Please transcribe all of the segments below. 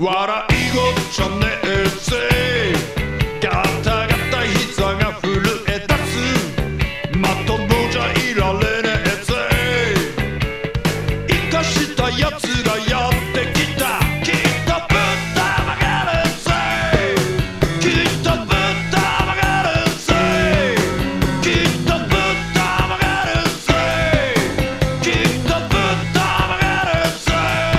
笑いごっちゃねえぜガタガタ膝が震え出すまともじゃいられねえぜ生かしたやつがやってきたきっとぶったまげるぜきっとぶったまげるぜきっとぶったまげるぜきっとぶったまげるぜ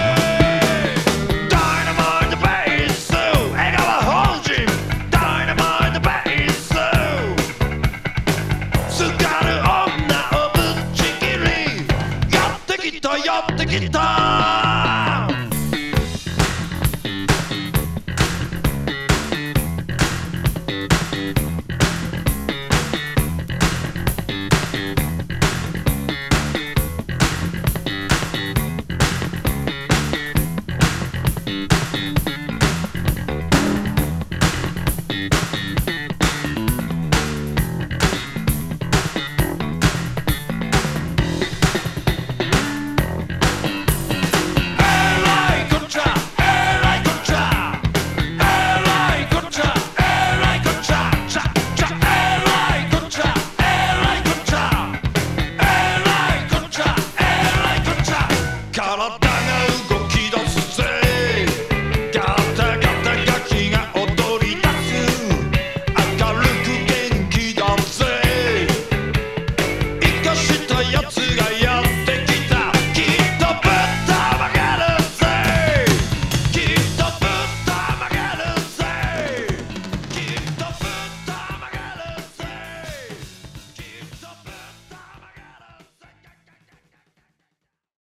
ダイナマイトベース笑顔本人ダイナマイトベースすがる女をぶっちぎりやってきたやってきた